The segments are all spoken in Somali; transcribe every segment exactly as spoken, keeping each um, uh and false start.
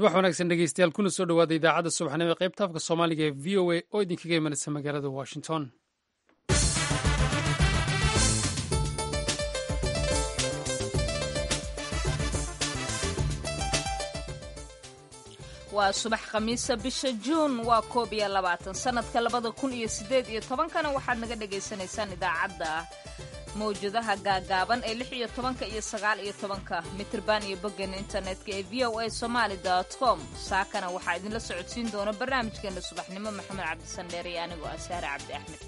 subax wanaagsan dhegeystayaal kuna soo dhawaada idaacadda subaxnimo ee qaybta afka soomaaliga ee v o a oo idinkaga imanaysa magaalada washington. waa subax khamiisa bisha juun waa koob iyo labaatan sanadka labada kun iyo sideed iyo tobankana waxaad naga dhagaysanaysaan idaacadda mawjadaha gaagaaban ee lix iyo tobanka iyo sagaal iyo tobanka mitirban iyo boggeena internetka ee v o a somaali dot com. saakana waxaa idinla socodsiin doona barnaamijkeena subaxnimo maxamed cabdisandheer iyo anigoo ah saare cabdi axmed.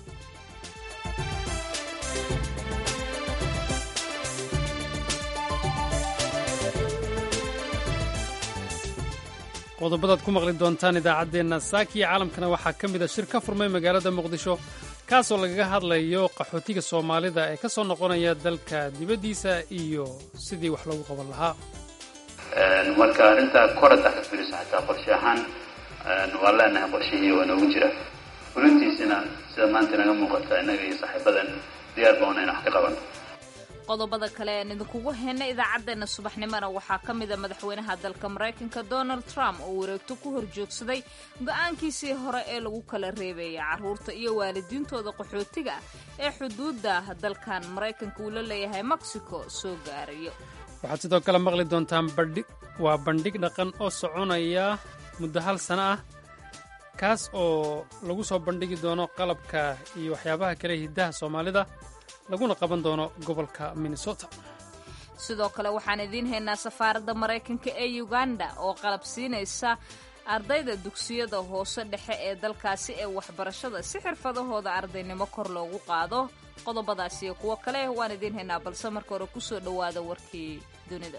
qodobadaad ku maqli doontaan idaacaddeenna saaki iyo caalamkana waxaa ka mid a shir ka furmay magaalada muqdisho kaasoo lagaga hadlayo qaxootiga soomaalida ee ka soo noqonaya dalka dibaddiisa iyo sidii wax loogu qaban lahaa. marka arrintaa korad ah ka fiiriso xataa qorshe ahaan waa leenahay qorshihii waa noogu jira fulintiisina sida maanta inaga muuqata innaga iyo saaxiibadan diyaar bauna in wax ka qaban. qodobada kale aan idinkugu heyna idaacaddeenna subaxnimona waxaa ka mida madaxweynaha dalka maraykanka donald trump oo wareegto ku horjoogsaday go-aankiisii hore ee lagu kala reebaya carruurta iyo waalidiintooda qaxootiga ee xuduudda dalkan maraykanka uu la leeyahay mexico soo gaarayo. waxaad sidoo kale maqli doontaan waa bandhig dhaqan oo soconaya muddo hal sano ah kaas oo lagu soo bandhigi doono qalabka iyo waxyaabaha kale hiddaha soomaalida laguna qaban doono gobolka minnesota. sidoo kale waxaan idiin haynaa safaaradda maraykanka ee uganda oo qalab siinaysa ardayda dugsiyada hoose dhexe ee dalkaasi ee waxbarashada si xirfadahooda ardaynimo kor loogu qaado. qodobadaas iyo kuwo kale waan idiin haynaa balse marka hore kusoo dhowaada warkii dunida.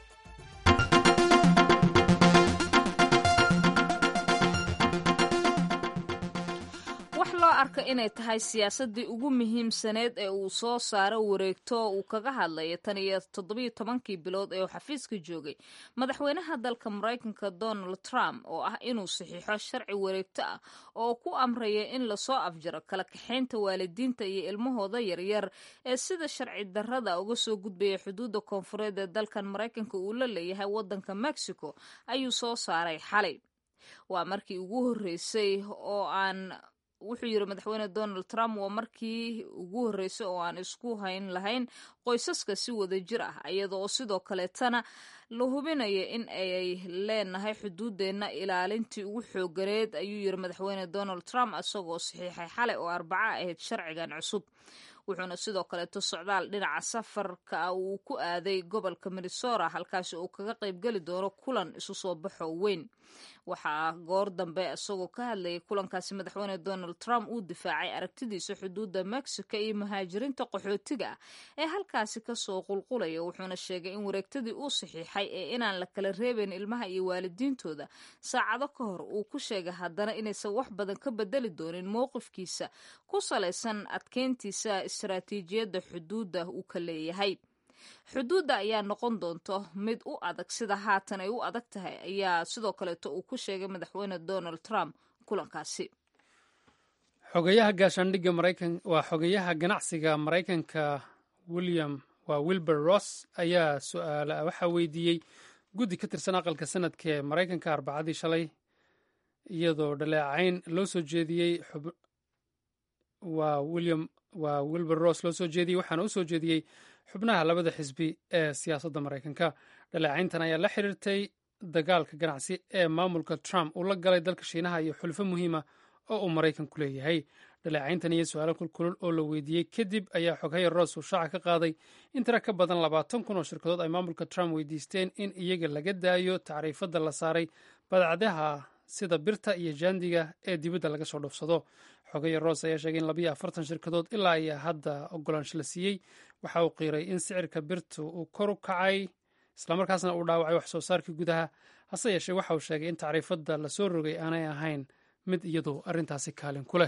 loo arka inay tahay siyaasadii ugu muhiimsaneed ee uu soo saaro wareegto uu kaga hadlaya tan iyo toddobiyo tobankii bilood ee uu xafiiska joogay madaxweynaha dalka maraykanka donald trump oo ah inuu saxiixo sharci wareegto ah oo ku amraya in lasoo afjaro kala kaxaynta waalidiinta iyo ilmahooda yaryar ee sida sharci darrada uga soo gudbaya xuduudda koonfureed ee dalkan maraykanka uu la leeyahay waddanka mexico ayuu soo saaray xalay. waa markii ugu horreysay oo aan wuxuu yidhi madaxweyne donald trump waa markii ugu horreysay oo aan isku hayn lahayn qoysaska si wada jir ah iyada oo sidoo kaleetana la hubinaya in ay leenahay xuduuddeenna ilaalintii ugu xooganeed ayuu yidhi madaxweyne donald trump isagoo saxiixay xalay oo arbaca ahayd sharcigan cusub. wuxuuna sidoo kaleeto socdaal dhinaca safarka uu ku aaday gobolka minnesota halkaasi uu kaga qaybgeli doono kulan isu soo baxo weyn. waxaa goor dambe isagoo ka hadlayay kulankaasi madaxweyne donald trump uu difaacay aragtidiisa xuduudda mexico iyo muhaajiriinta qaxootiga ah ee halkaasi kasoo qulqulaya. wuxuuna sheegay in wareegtadii uu saxiixay ee inaan la kala reebayn ilmaha iyo waalidiintooda saacado ka hor uu ku sheegay haddana inaysan wax badan ka bedeli doonin mowqifkiisa ku salaysan adkeyntiisa istaraatiijiyadda xuduudda uu ka leeyahay. xuduudda ayaa noqon doonto mid u adag sida haatan ay u adag tahay ayaa sidoo kaleeto uu ku sheegay madaxweyne donald trump kulankaasi. xogayaha gaashaandhigga maraykan waa xogayaha ganacsiga maraykanka william waa wilbur ross ayaa su-aala waxaa weydiiyey guddi ka tirsan aqalka sanadka ee maraykanka arbacadii shalay iyadoo dhaleecayn loo soo jeediyey waa william waa wilbur ross loo soo jeediyey waxaana u soo jeediyey xubnaha labada xisbi ee siyaasadda maraykanka. dhaleecayntan ayaa la xiriirtay dagaalka ganacsi ee maamulka trump uu la galay dalka shiinaha iyo xulfo muhiima oo uu maraykanku leeyahay. dhaleecayntan iyo su-aalo kulkulul oo la weydiiyey kadib ayaa xoghaya ross uu shaaca ka qaaday in tira ka badan labaatan kun oo shirkadood ay maamulka trump weydiisteen in iyaga laga daayo tacriifadda la saaray badacadaha sida birta iyo jaandiga ee dibadda laga soo dhoofsado. xogaya ross ayaa sheegay in labayo afartan shirkadood ilaa ayaa hadda ogolaansho la siiyey. waxa uu qiiray in sicirka birtu uu kor u kacay islamarkaasna uu dhaawacay wax soo saarkii gudaha. hase yeeshee waxa uu sheegay in tacriifadda lasoo rogay aanay ahayn mid iyadu arrintaasi kaalin ku leh.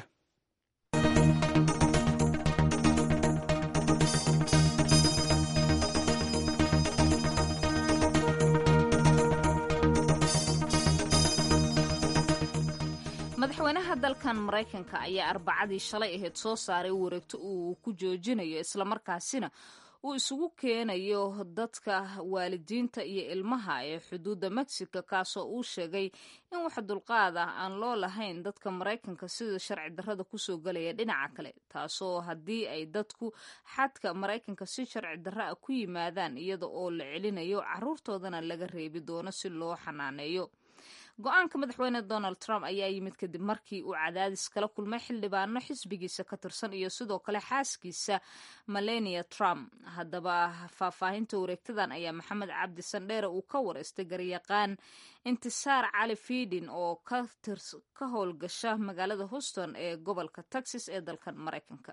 madaxweynaha dalkan maraykanka ayaa arbacadii shalay ahayd soo saaray wareegto uu ku joojinayo islamarkaasina uu isugu keenayo dadka waalidiinta iyo ilmaha ee xuduudda mexico kaasoo uu sheegay in wax dulqaad ah aan loo lahayn dadka maraykanka sida sharci darrada kusoo galaya dhinaca kale taasoo haddii ay dadku xadka maraykanka si sharci darra ah ku yimaadaan iyada oo la celinayo caruurtoodana laga reebi doono si loo xanaaneeyo go-aanka madaxweyne donald trump ayaa yimid kadib markii uu cadaadis kala kulmay xildhibaano xisbigiisa ka tirsan iyo sidoo kale xaaskiisa melania trump haddaba faahfaahinta wareegtadan ayaa maxamed cabdi sandheere uu ka wareystay garyaqaan intisaar cali fiidin oo ka howlgasha magaalada houston ee gobolka texas ee dalkan maraykanka.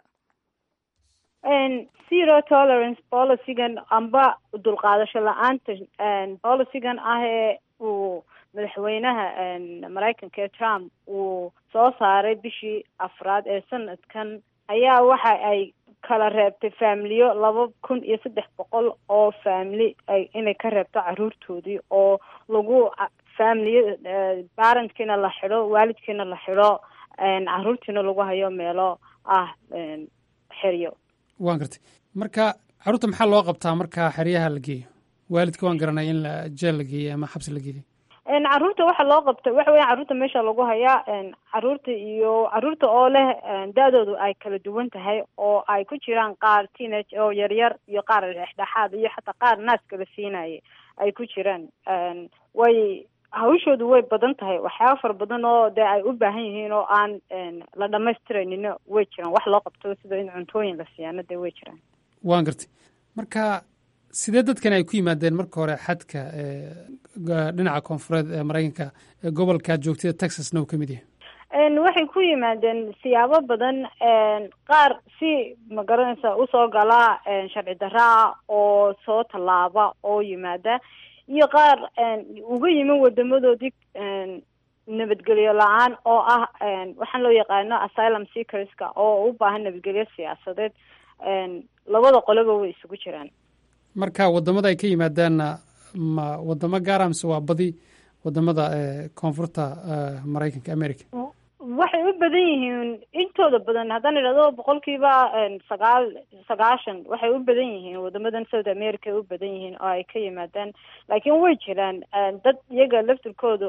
zero tolerance policygan amba dulqaadasho la-aanta policygan ah ee uu madaxweynaha maraykanka ee trump uu soo saaray bishii afraad ee sanadkan ayaa waxa ay kala reebtay faamiliyo laba kun iyo saddex boqol oo faamili ay inay ka reebto caruurtoodii oo lagu faamiliya parentkiina la xidho waalidkiina la xidho caruurtiina lagu hayo meelo ah xeryo. waan gartay marka caruurta maxaa loo qabtaa marka xeryaha la geeyo? waalidka waan garanay in la jeel la geeyo ama xabsi la geeyo. caruurta waxa loo qabta waxa weya caruurta meesha lagu hayaa caruurta iyo caruurta oo leh da-doodu ay kala duwan tahay oo ay ku jiraan qaar teenage oo yaryar iyo qaar dhexdhexaad iyo xataa qaar naaska la siinaya ay ku jiraan. way hawshoodu way badan tahay waxyaaba fara badan oo dee ay u baahan yihiin oo aan la dhamaystiraynin way jiraan wax loo qabto sida in cuntooyin la siyaano dee way jiraan. waan gartay marka sidee dadkan ay ku yimaadeen marka hore xadka dhinaca koonfureed ee maraykanka ee gobolka joogtida texasna uu ka mid yahay? waxay ku yimaadeen siyaabo badan qaar si magaranaysa usoo galaa sharci darraa oo soo tallaaba oo yimaada iyo qaar uga yimin wadamadoodii nabadgelyo la-aan oo ah waxaan loo yaqaano asylum seekerska oo u baahan nabadgelyo siyaasadeed. labada qoloba way isugu jiraan. marka wadamada ay ka yimaadaanna ma wadamo gaara mise waa badi wadamada koonfurta maraykanka america? waxay u badan yihiin intooda badan haddaan idhahdo boqolkiiba sagaal sagaashan waxay u badan yihiin wadamadan south america ay u badan yihiin oo ay ka yimaadaan laakiin way jiraan dad iyaga laftirkoodu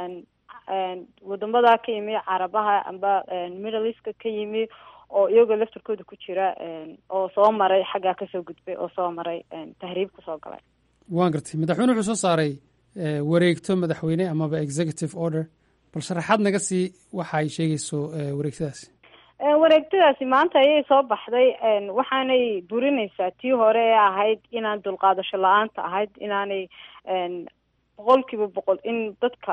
wadamada ka yimi carabaha amba middle eastka ka yimi oo iyagoo laftirkooda ku jira oo soo maray xaggaa kasoo gudbay oo soo maray tahriib kusoo galay. waan gartay madaxweyne wuxuu soo saaray wareegto madaxweyne amaba executive order bal sharaxaad naga sii waxa ay sheegayso wareegtadaasi. wareegtadaasi maanta ayay soo baxday waxaanay burinaysaa tii hore ee ahayd inaan dulqaadasho la-aanta ahayd inaanay boqolkiiba boqol in dadka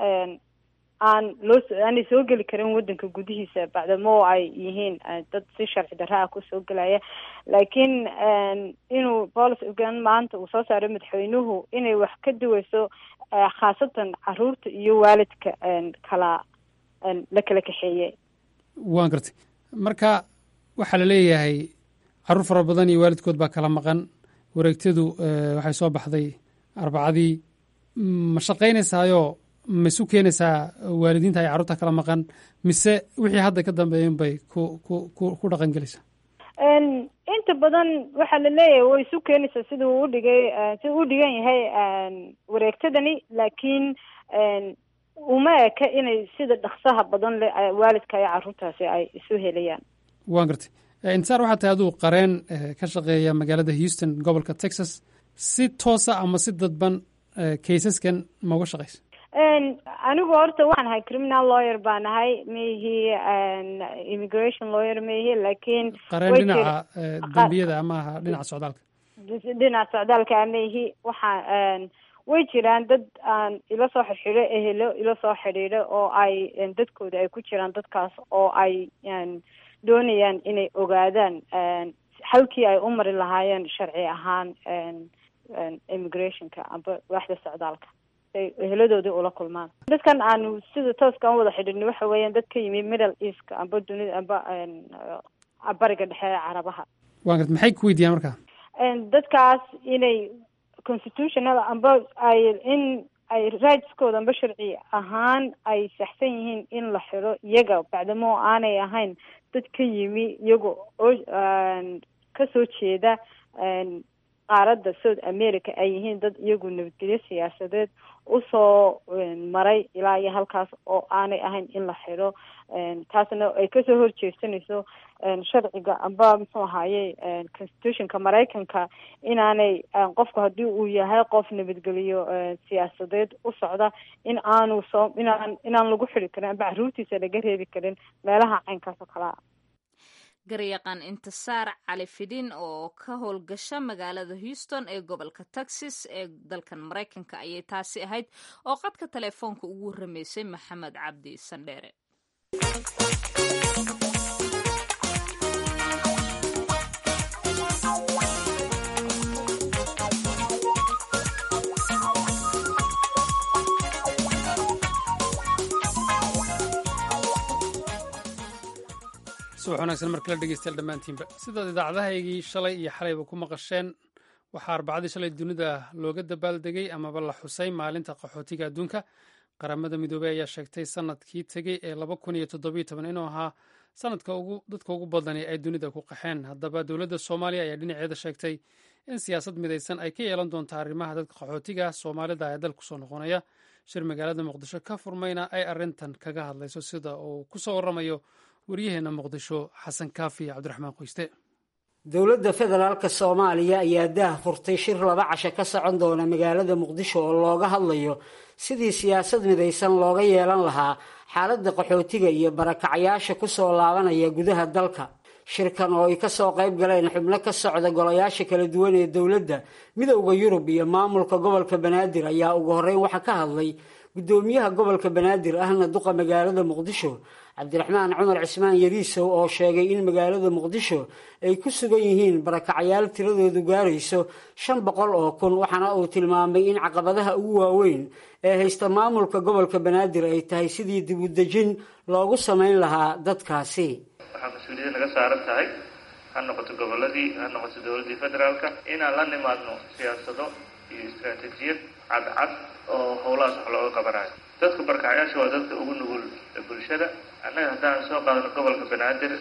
aan loo aanay soo geli karin wadanka gudihiisa bacdamo ay yihiin dad si sharci darra ah kusoo gelaya laakiin inuu policygan maanta uu soo saaray madaxweynuhu inay wax ka duweyso khaasatan caruurta iyo waalidka kala la kala kaxeeyey. waan gartay marka waxaa la leeyahay caruur fara badan iyo waalidkood baa kala maqan. wareegtadu waxay soo baxday arbacadii. ma shaqaynaysaayo ma isu keenaysaa waalidiinta ay carruurta kala maqan mise wixii hadda ka dambeeyen bay ku ku ku ku dhaqan gelaysaa? inta badan waxaa la leeyahay way isu keenaysaa sida uu udhigay sida u dhigan yahay wareegtadani laakiin uma eka inay sida dhaksaha badan le waalidka iyo carruurtaasi ay isu helayaan. waan gartay intisaar waxaa tahay aduu qareen ka shaqeeya magaalada houston gobolka texas si toosa ama si dadban kaysaskan ma uga shaqaysa? anigu horta waxaan ahay criminal lawyer baan ahay maihi immigration lawyer maihi laakiin qareen dhinaca dambiyada ama aha dhinaca socdaalka dhinaca socdaalka maihi waxaa way jiraan dad aan ila soo xidhiidho ehelo ila soo xidhiidho oo ay dadkooda ay ku jiraan dadkaas oo ay doonayaan inay ogaadaan halkii ay u mari lahaayeen sharci ahaan immigrationka amba waaxda socdaalka ay eheladoodii ula kulmaan. dadkan aanu sida tooska wada xidhiidhno waxa weeyaan dad ka yimi middle eastka amba dunida amba bariga dhexe ee carabaha. waan garta maxay ku weydiiyaan marka? dadkaas inay constitutional amba ay in ay rightskooda amba sharci ahaan ay saxsan yihiin in la xiro iyaga bacdamo aanay ahayn dad ka yimi iyaga oo kasoo jeeda qaaradda south america ay yihiin dad iyagu nabadgelyo siyaasadeed usoo maray ilaa iyo halkaas oo aanay ahayn in la xidho taasna ay kasoo horjeesanayso sharciga amba muxuu ahaaye constitutionka maraykanka inaanay qofku haddii uu yahay qof nabadgeliyo siyaasadeed u socda in aanu soo inaan inaan lagu xidhi karin amba caruurtiisa laga reebi karin meelaha caynkaas oo kalea garyaqaan intisaar cali fidin oo ka howlgasha magaalada houston ee gobolka texas ee dalkan maraykanka ayay taasi ahayd oo qadka telefoonka ugu warramaysay maxamed cabdi sandheere subax wanaagsan markala dhegeystayaal dhammaantiinba sidaad idaacadahaygii shalay iyo xalayba ku maqasheen waxaa arbacadii shalay dunida looga dabaaldegay amaba la xusay maalinta qaxootiga adduunka qaramada midoobey ayaa sheegtay sanadkii tegey ee laba kun iyo toddobiyo toban inuu ahaa sanadka dadka ugu badani ay dunida ku qaxeen haddaba dowladda soomaaliya ayaa dhinaceeda sheegtay in siyaasad midaysan ay ka yeelan doonto arrimaha dadka qaxootiga soomaalida ee dalku soo noqonaya shir magaalada muqdisho ka furmayna ay arrintan kaga hadlayso sida uu ku soo warramayo waryaheena muqdisho xasan kaafi cabdiraxmaan qoyste dowladda federaalka soomaaliya ayaa daah furtay shir laba casho ka socon doona magaalada muqdisho oo looga hadlayo sidii siyaasad midaysan looga yeelan lahaa xaaladda qaxootiga iyo barakacayaasha ku soo laabanaya gudaha dalka shirkan oo ay ka soo qayb galeen xubno ka socda golayaasha kala duwan ee dowladda midowda yurub iyo maamulka gobolka banaadir ayaa ugu horreyn waxaa ka hadlay guddoomiyaha gobolka banaadir ahna duqa magaalada muqdisho cabdiraxmaan cumar cismaan yariisow oo sheegay in magaalada muqdisho ay ku sugan yihiin barakacyaal tiradoodu gaarayso shan boqol oo kun waxaana uu tilmaamay in caqabadaha ugu waaweyn ee haysta maamulka gobolka banaadir ay tahay sidii dib u dejin loogu samayn lahaa dadkaasi waxaa mas-uuliyad naga saaran tahay ha noqoto goboladii ha noqoto dowladdii federaalka inaan la nimaadno siyaasado iyo istaraatiijiyad cadcad oo howlahaas wax looga qabanayo dadka barkacyaasha waa dadka ugu nugul bulshada annaga haddaan soo qaadano gobolka banaadir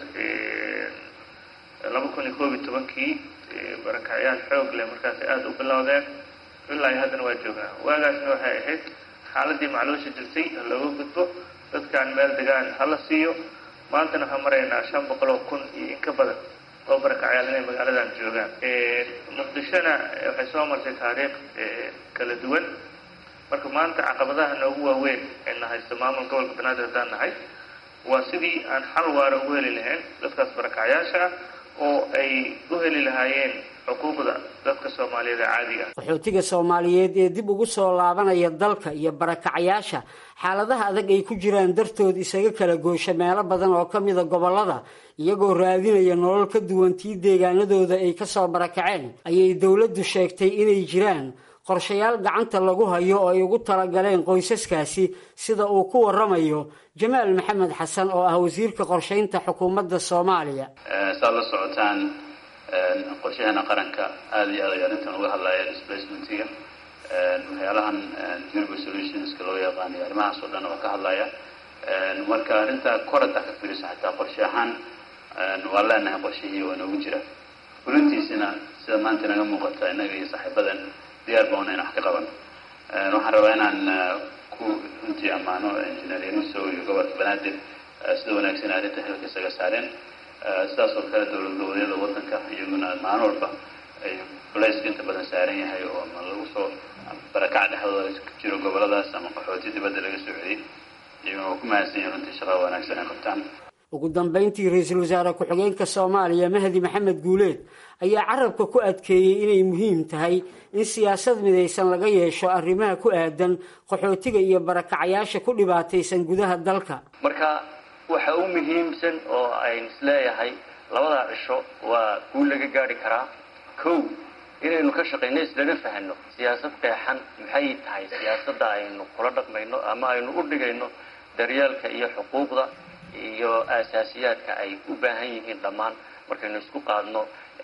laba kun iyo koob iyo tobankii barakacyaal xoog leh markaasi aada u bilowdeen ilaa iyo haddana waa joognaa waagaasna waxay ahayd xaaladii macluusha jirtay ha looga gudbo dadkaan meel degaan hala siiyo maantana waxaan maraynaa shan boqol oo kun iyo in ka badan oo barakacyaal inay magaaladan joogaan muqdishona waxay soo martay taariikh kala duwan marka maanta caqabadaha noogu waaweyn ayna haysto maamul gobolka banaadir haddaan nahay waa sidii aan xal waara ugu heli lahayn dadkaas barakacyaasha ah oo ay u heli lahaayeen xuquuqda dadka soomaaliyeed ee caadiga ah qaxootiga soomaaliyeed ee dib ugu soo laabanaya dalka iyo barakacyaasha xaaladaha adag ay ku jiraan dartood isaga kala goosha meelo badan oo ka mida gobollada iyagoo raadinaya nolol ka duwan tii deegaanadooda ay ka soo barakaceen ayay dowladdu sheegtay inay jiraan qorshayaal gacanta lagu hayo oo ay ugu talagaleen qoysaskaasi sida uu ku warramayo jamaal maxamed xasan oo ah wasiirka qorshaynta xukuumadda soomaaliya saad la socotaan qorshaheena qaranka aada iyo aad ay arrintan uga hadlayeen displacementiga waxyaalahan durable solutionska loo yaqaanayo arrimahaas oo dhan oo ka hadlaya marka arrinta korada ka fiirisa xataa qorshe ahaan waa leenahay qorshihii waa noogu jira fulintiisina sida maanta naga muuqata innaga iyo saaxiibadan diyaar baa una in wax ka qaban waxaan rabaa inaan ku runtii ammaano engineer yariso iyo gobolka banaadir sida wanaagsan arrinta xilka isaga saareen sidaas oo kale dowlad goboleedyada waddanka iyaguna maalin walba ay culayska inta badan saaran yahay oo ma lagu soo barakac dhexdooda jiro goboladaas ama qaxooti dibadda laga soo celiyey iyaguna waa ku mahadsan yahin runtii shaqada wanaagsan ay qabtaan ugu dambayntii ra-iisul wasaare ku-xigeenka soomaaliya mahdi maxamed guuleed ayaa carabka ku adkeeyey inay muhiim tahay in siyaasad midaysan laga yeesho arrimaha ku aadan qaxootiga iyo barakacayaasha ku dhibaataysan gudaha dalka marka waxa u muhiimsan oo ayn isleeyahay labada cisho waa guul laga gaari karaa kow inaynu ka shaqayno islaga fahano siyaasad qeexan maxay tahay siyaasadda aynu kula dhaqmayno ama aynu u dhigayno daryeelka iyo xuquuqda iyo aasaasiyaadka ay u baahan yihiin dhammaan markaynu isku qaadno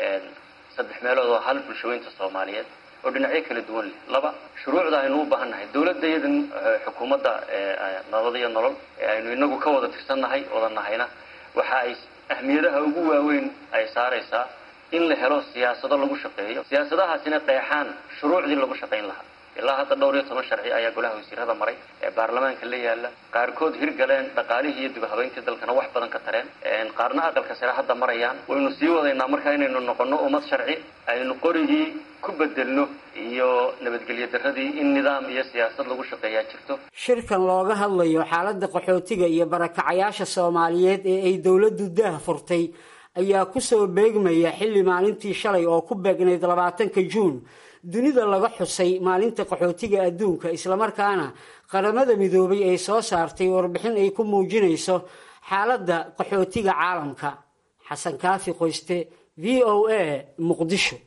saddex meelood oo hal bulshaweynta soomaaliyeed oo dhinacyo kala duwan leh laba shuruucda aynu u baahan nahay dowladda iyadan xukuumadda nabad iyo nolol ee aynu inagu ka wada tirsannahay wada nahayna waxa ay ahmiyadaha ugu waaweyn ay saaraysaa in la helo siyaasado lagu shaqeeyo siyaasadahaasina qeexaan shuruucdii lagu shaqayn lahaa ilaa hadda dhowr iyo toban sharci ayaa golaha wasiirada maray ee baarlamaanka la yaala qaarkood hirgaleen dhaqaalihii iyo dib u habeyntii dalkana wax badan ka tareen qaarna aqalka sare hadda marayaan waynu sii wadaynaa markaa inaynu noqono ummad sharci aynu qorigii ku bedelno iyo nabadgelyo darradii in nidaam iyo siyaasad lagu shaqeeyaa jirto. shirkan looga hadlayo xaaladda qaxootiga iyo barakacayaasha Soomaaliyeed ee ay dawladdu daah furtay ayaa ku soo beegmaya xilli maalintii shalay oo ku beegnayd labaatanka Juun dunida laga xusay maalinta qaxootiga adduunka isla markaana qaramada midoobay ay soo saartay warbixin ay ku muujinayso xaaladda qaxootiga caalamka. Xasan Kaafi Qoyste, V O A, Muqdisho.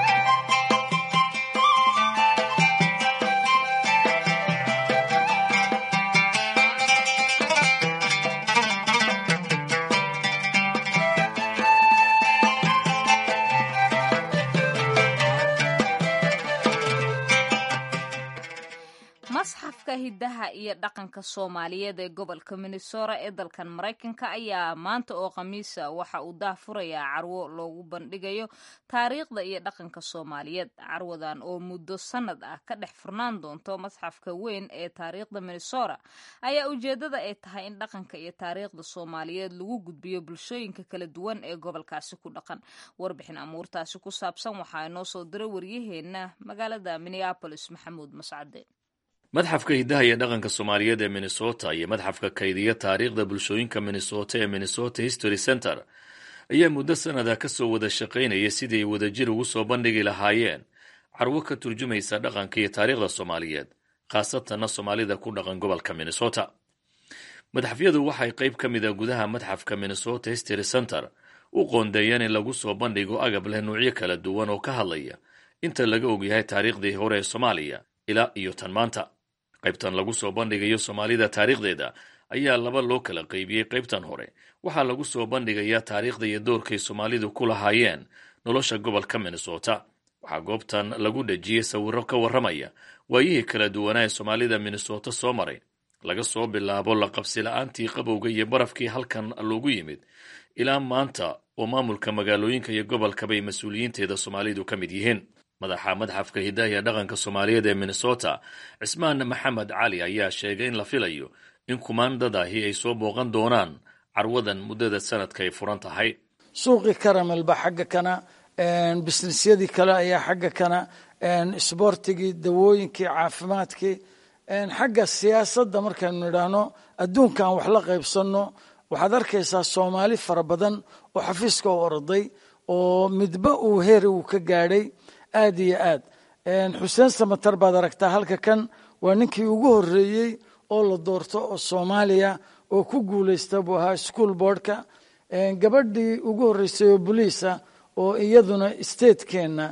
masxafka hidaha iyo dhaqanka Soomaaliyeed ee gobolka Minnesota ee dalkan Mareykanka ayaa maanta oo Khamiisa waxa uu daahfurayaa carwo loogu bandhigayo taariikhda iyo dhaqanka Soomaaliyeed. Carwadan oo muddo sanad ah ka dhex furnaan doonto masxafka weyn ee taariikhda Minnesota ayaa ujeedada ay tahay in dhaqanka iyo taariikhda Soomaaliyeed lagu gudbiyo bulshooyinka kala duwan ee gobolkaasi ku dhaqan. Warbixin amuurtaasi ku saabsan waxaa inoo soo diray waryaheena magaalada Minneapolis Maxamuud Mascade. madxafka hidaha iyo dhaqanka Soomaaliyeed ee Minnesota iyo madxafka kaydiya taariikhda bulshooyinka Minnesota ee Minnesota History Center ayaa muddo sanada ka soo wada shaqaynaya sidii ay wadajir ugu soo bandhigi lahaayeen carwo ka turjumaysa dhaqanka iyo taariikhda Soomaaliyeed, khaasatan Soomaalida ku dhaqan gobolka Minnesota. madxafyadu waxay qayb ka mid ah gudaha madxafka Minnesota History Center u qoondeeyeen in lagu soo bandhigo agab leh noocyo kala duwan oo ka hadlaya inta laga ogyahay taariikhdii hore ee Soomaaliya ilaa iyo tan maanta. qaybtan lagu soo bandhigayo Soomaalida taariikhdeeda ayaa laba loo kala qaybiyey. qaybtan hore waxaa lagu soo bandhigayaa taariikhda iyo doorkay Soomaalidu ku lahaayeen nolosha gobolka Minnesota. waxaa goobtan lagu dhajiyey sawirro ka warramaya waayihii kala duwanaa ee Soomaalida Minnesota soo maray, laga soo bilaabo la qabsi la'aantii qabowga iyo barafkii halkan loogu yimid ilaa maanta oo maamulka magaalooyinka iyo gobolkaba ay mas-uuliyiinteeda Soomaalidu ka mid yihiin. madaxa madxafka hidaha iyo dhaqanka Soomaaliyeed ee Minnesota Cismaan Maxamed Cali ayaa sheegay in la filayo in kumaandadahi ay soo booqan doonaan carwadan muddada sanadka ay furan tahay. suuqi karamelba xagga kana businessyadii kale ayaa xagga kana isboortigii, dawooyinkii, caafimaadkii, xagga siyaasadda markaanu nidhaahno adduunkan wax la qaybsanno waxaad arkaysaa Soomaali fara badan oo xafiiska u orday oo midba uu heer uu ka gaadhay aad iyo aad. xuseen samatar baad aragtaa halka kan waa ninkii ugu horreeyey oo la doorto oo Soomaaliya oo ku guulaysta buu ahaa school boardka. gabadhii ugu horreysay oo boliisa oo iyaduna statekeenna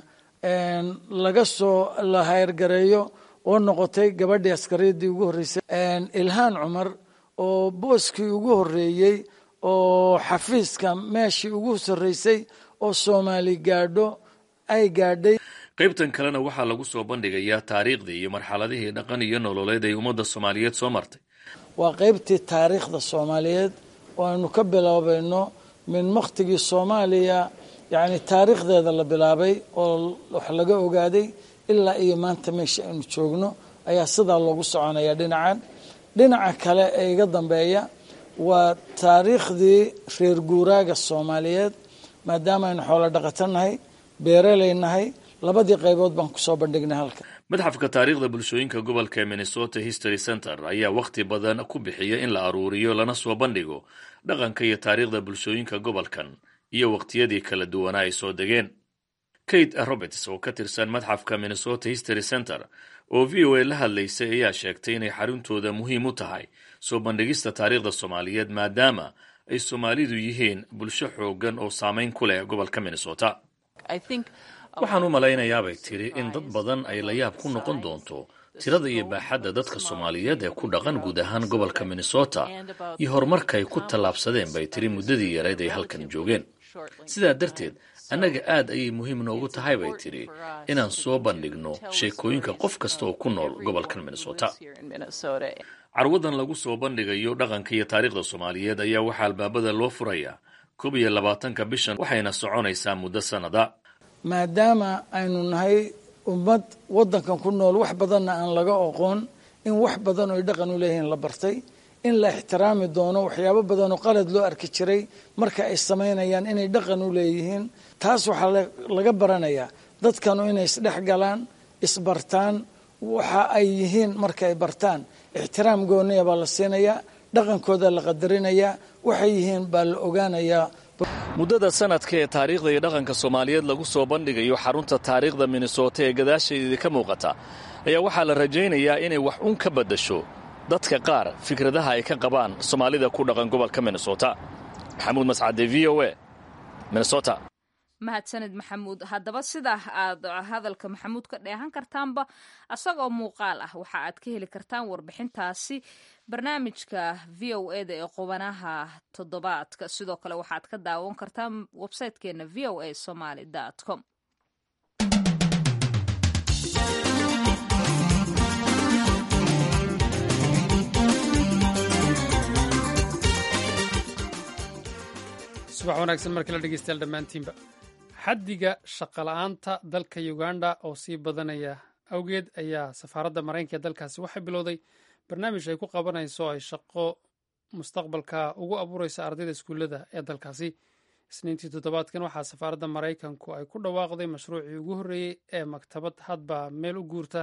laga soo la hayrgareeyo oo noqotay gabadhii askariyadii ugu horreysay. ilhaan cumar oo booskii ugu horreeyey oo xafiiska meeshii ugu sarreysay oo Soomaali gaadho ay gaadhay. qaybtan kalena waxaa lagu soo bandhigayaa taariikhdii iyo marxaladihii dhaqan iyo nololeed ay ummadda Soomaaliyeed soo martay. waa qaybtii taariikhda Soomaaliyeed oo aynu ka bilaabayno min waqtigii Soomaaliya, yacni taariikhdeeda la bilaabay oo wax laga ogaaday ilaa iyo maanta meesha aynu joogno ayaa sidaa loogu soconayaa. dhinacan dhinaca kale ee iga dambeeya waa taariikhdii reer guuraaga Soomaaliyeed, maadaama aynu xoolo dhaqatanahay, beeraleynahay, labadii qaybood baan ku soo bandhignay halka. madxafka taariikhda bulshooyinka gobolka ee Minnesota History Center ayaa waqti badan ku bixiya in la aruuriyo lana soo bandhigo dhaqanka iyo taariikhda bulshooyinka gobolkan iyo waqtiyadii kala duwanaa ay soo degeen. Kate Roberts oo ka tirsan madxafka Minnesota History Center oo V O A la hadlaysay ayaa sheegtay inay xaruntooda muhiim u tahay soo bandhigista taariikhda Soomaaliyeed maadaama ay Soomaalidu yihiin bulsho xoogan oo saameyn ku leh gobolka Minnesota. waxaan u malaynayaa bay tiri in dad badan ay la yaab ku noqon doonto tirada iyo baaxadda dadka Soomaaliyeed ee ku dhaqan guud ahaan gobolka Minnesota iyo horumarka ay ku tallaabsadeen bay tiri muddadii yareed ay halkan joogeen. sidaa darteed annaga aad ayay muhiim noogu tahay bay tiri inaan soo bandhigno sheekooyinka qof kasta oo ku nool gobolkan Minnesota. carwadan lagu soo bandhigayo dhaqanka iyo taariikhda Soomaaliyeed ayaa waxaa albaabada loo furayaa koob iyo labaatanka bishan waxayna soconaysaa muddo sannada. maadaama aynu nahay ummad waddankan ku nool wax badanna aan laga aqoon in wax badan oo dhaqan u leeyihiin la bartay in la ixtiraami doono waxyaabo badan oo qalad loo arki jiray marka ay samaynayaan inay dhaqan u leeyihiin. taas waxaa laga baranayaa dadkanu inay isdhex galaan isbartaan waxa ay yihiin marka ay bartaan ixtiraam gooniya baa la siinayaa dhaqankooda la qadarinayaa waxay yihiin baa la ogaanayaa. muddada sanadka ee taariikhda iyo dhaqanka Soomaaliyeed lagu soo bandhigayo xarunta taariikhda Minnesota ee gadaasheeda ka muuqata ayaa waxaa la rajaynayaa inay wax un ka bedasho dadka qaar fikradaha ay ka qabaan Soomaalida ku dhaqan gobolka Minnesota. Maxamuud Mascade, V O A, Minnesota. mahadsanid maxamuud. haddaba sidaa aad hadalka maxamuud ka dheehan kartaanba asagoo muuqaal ah waxa aad ka heli kartaan warbixintaasi barnaamijka v o e da ee qubanaha toddobaadka. sidoo kale waxaad ka daawan kartaan websaytekeena v o a somaly dot com. subax wanaagsan markii la dhegeystayaal dhammaantiinba. xaddiga shaqola'aanta dalka uganda oo sii badanaya awgeed ayaa safaaradda maraykanka ee dalkaasi waxay bilowday barnaamij ay ku qabanayso ay shaqo mustaqbalka ugu abuureysa ardayda iskuullada ee dalkaasi. isniintii toddobaadkan waxaa safaaradda maraykanku ay ku dhawaaqday mashruucii ugu horreeyey ee maktabad hadba meel u guurta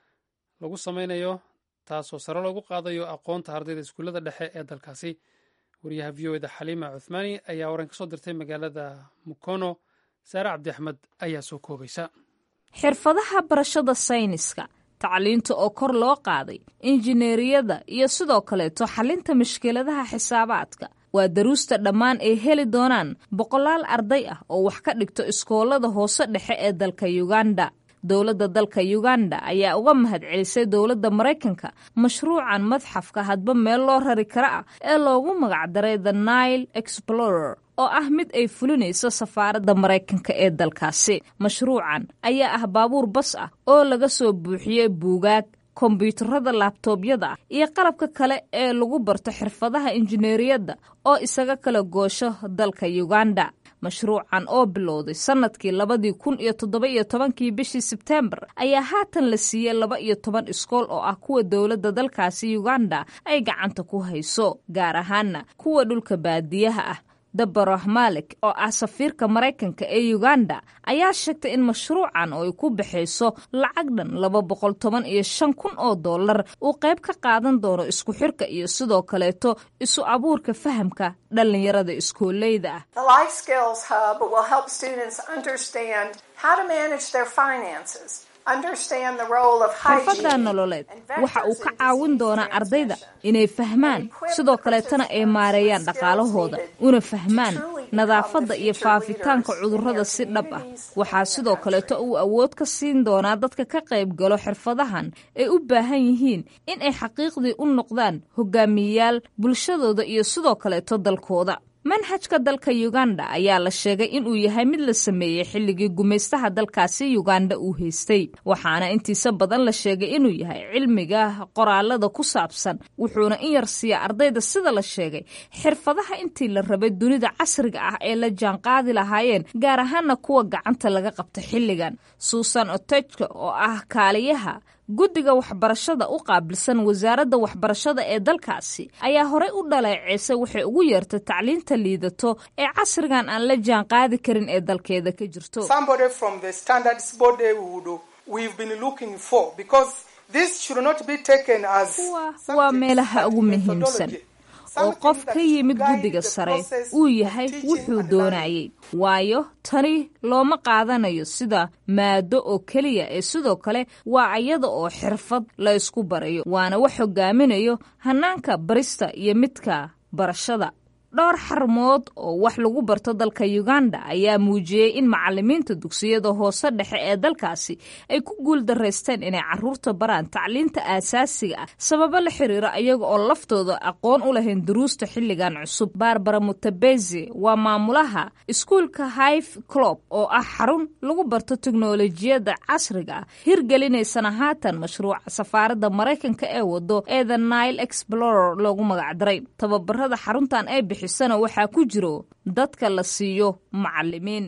lagu sameynayo taasoo sare loogu qaadayo aqoonta ardayda iskuullada dhexe ee dalkaasi. wariyaha v o eda xaliima cuthmaani ayaa waran ka soo dirtay magaalada mukono. saare cabdi axmed ayaa soo koobaysa. xirfadaha barashada sayniska, tacliinta oo kor loo qaaday, injineeriyada iyo sidoo kaleeto xalinta mushkiladaha xisaabaadka waa daruusta dhammaan ay heli doonaan boqolaal arday ah oo wax ka dhigto iskoolada hoose dhexe ee dalka Uganda. dowladda dalka Uganda ayaa uga mahad celisay dowladda Maraykanka mashruucan madxafka hadba meel loo rari kara ah ee loogu magac daray The Nile Explorer oo ah mid ay fulinayso safaaradda Maraykanka ee dalkaasi. mashruucan ayaa ah baabuur bas ah oo laga soo buuxiyey buugaag, kombiyuutarada laabtoobyada iyo qalabka kale ee lagu barto xirfadaha injineeriyadda oo isaga kala goosho dalka Uganda. mashruucan oo bilowday sanadkii labadii kun iyo toddoba iyo tobankii bishii Sebtembar ayaa haatan la siiyey laba iyo toban iskool oo ah kuwa dowladda dalkaasi Uganda ay gacanta ku hayso, gaar ahaana kuwa dhulka baadiyaha ah. Deborah Malik oo ah safiirka Maraykanka ee Uganda ayaa sheegtay in mashruucan oo ay ku baxayso lacag dhan laba boqol toban iyo shan kun oo dollar uu qayb ka qaadan doono isku xirka iyo sidoo kaleeto isu abuurka fahamka dhalinyarada iskooleyda ah. The Life Skills Hub will help students understand how to manage their finances. xirfadda nololeed waxa uu ka caawin doonaa ardayda inay fahmaan sidoo kaleetana ay maareeyaan dhaqaalahooda una fahmaan nadaafadda iyo faafitaanka cudurrada si dhab ah. waxaa sidoo kaleeto uu awood ka siin doonaa dadka ka qayb galo xirfadahan ay u baahan yihiin in ay xaqiiqdii u noqdaan hogaamiyeyaal bulshadooda iyo sidoo kaleeto dalkooda. manhajka dalka Uganda ayaa la sheegay inuu yahay mid la sameeyey xilligii gumaystaha dalkaasi Uganda uu haystay, waxaana intiisa badan la sheegay inuu yahay cilmiga qoraalada ku saabsan, wuxuuna in yar siiya ardayda sida la sheegay xirfadaha intii la rabay dunida casriga ah ee la jaanqaadi lahaayeen, gaar ahaana kuwa gacanta laga qabta xilligan. Susan Otechko oo ah kaaliyaha guddiga waxbarashada u qaabilsan wasaaradda waxbarashada ee dalkaasi ayaa horey u dhaleeceysay waxay ugu yeertay tacliinta liidato ee casrigan aan la jaan qaadi karin ee dalkeeda ka jirto. waa meelaha ugu muhiimsan oo qof ka yimid guddiga sare uu yahay wuxuu doonayay, waayo tani looma qaadanayo sida maado oo keliya ee sidoo kale waa iyada oo xirfad la isku barayo, waana wax hogaaminayo hanaanka barista iyo midka barashada. dhowr xarmood oo wax lagu barto dalka Uganda ayaa muujiyey in macallimiinta dugsiyada hoose dhexe ee dalkaasi ay ku guul dareysteen inay carruurta baraan tacliinta aasaasiga ah sababo la xiriira iyaga oo laftooda aqoon u lahayn duruusta xilligan cusub. Barbara Mutabezi waa maamulaha iskuulka Hive Club oo ah xarun lagu barto teknolojiyadda casriga ah, hirgelinaysana haatan mashruuca safaaradda Maraykanka ee wado ee The Nile Explorer loogu magac daray. tababarada xaruntan ay bixi bixisana waxaa ku jiro dadka la siiyo macalimiin.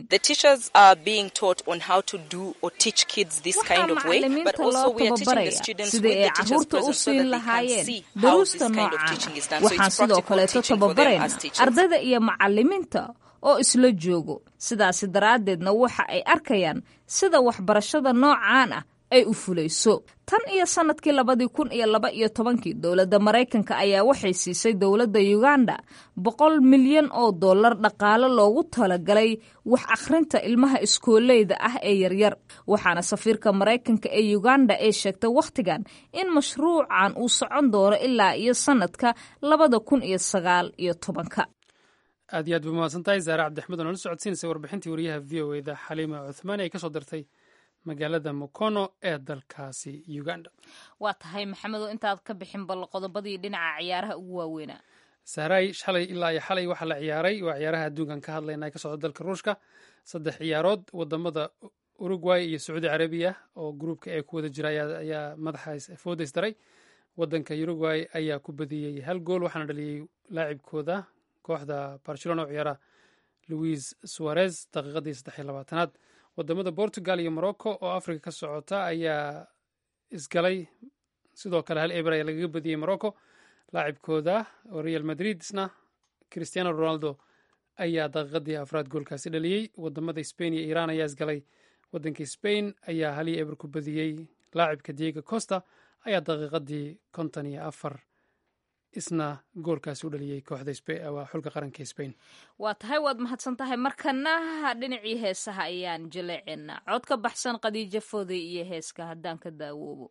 Waxaa macalimiinta loo tababaraya sidii ay carruurta u siin lahaayeen daruusta noocan. Waxaan sidoo kaleeto tababaraynaa ardayda iyo macalimiinta oo isla joogo. Sidaasi daraaddeedna waxa ay arkayaan sida waxbarashada noocaan ah ay u fulayso. Tan iyo sanadkii labadii kun iyo laba iyo tobankii dowladda Maraykanka ayaa waxay siisay dowladda Uganda boqol milyan oo dollar dhaqaale loogu talagalay wax akhrinta ilmaha iskooleyda ah ee yaryar. Waxaana safiirka Maraykanka ee Uganda ay sheegtay wakhtigan in mashruucan uu socon doono ilaa iyo sanadka labada kun iyo sagaal iyo tobanka. aad iyo aad buu mahadsantahay Zaara Cabdixmed oo nala socodsiinaysa warbixintii wariyaha V O A-da Xaliima Cuthmaan ee ka soo dirtay magaalada Mukono ee dalkaasi Uganda. Waa tahay Maxamedo intaad ka bixin bal qodobadii dhinaca ciyaaraha ugu waaweynaa. Saaray shalay ilaa iyo xalay waxa la ciyaaray waa ciyaaraha adduunkan ka hadlaynaa ka socda dalka Ruushka. Saddex ciyaarood wadamada Uruguay iyo Saudi Arabia oo groupka ay ku wada jira ayaa madaxa fooda isdaray. Wadanka Uruguay ayaa ku badiyay hal gool waxaana dhaliyay laacibkooda kooxda Barcelona oo ciyaara Luis Suarez daqiiqadii saddex iyo labaatanaad. wadamada Portugal iyo Morocco oo Afrika ka socota ayaa isgalay sidoo kale hal eber ayaa lagaga badiyay Morocco. laacibkooda oo Real Madrid isna Cristiano Ronaldo ayaa daqiiqadii afraad goolkaasi dhaliyay. wadamada Spain iyo Iran ayaa isgalay. wadanka Spain ayaa hal eber ku badiyay. laacibka Diego Costa ayaa daqiiqadii konton iyo afar isna goolkaasi u dhaliyay kooxda Spain waa xulka qaranka Spain. Waa tahay waad mahadsan tahay markana dhinacii heesaha ayaan jaleecina cod ka baxsan Khadiija Fooday iyo heeska haddaan ka daawoobo.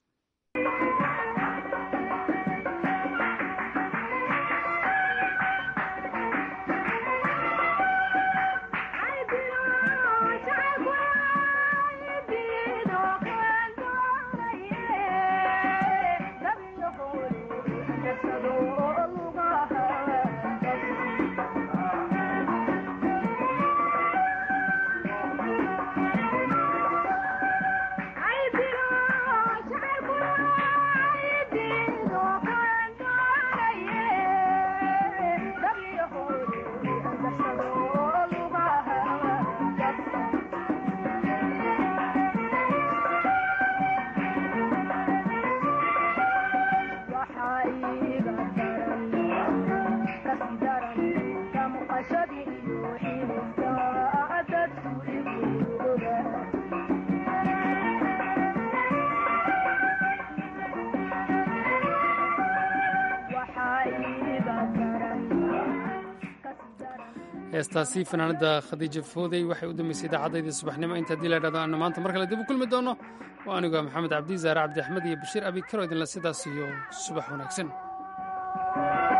heestaasi fanaanada Khadiija Fooday waxay u dambeysay idaacadayda subaxnimo inta dii la dhado aan maanta mar kale dib u kulmi doono. waa anigu Maxamed Cabdi Zaara Cabdi Axmed iyo Bashiir Abi Karo idinla sidaas iyo subax wanaagsan.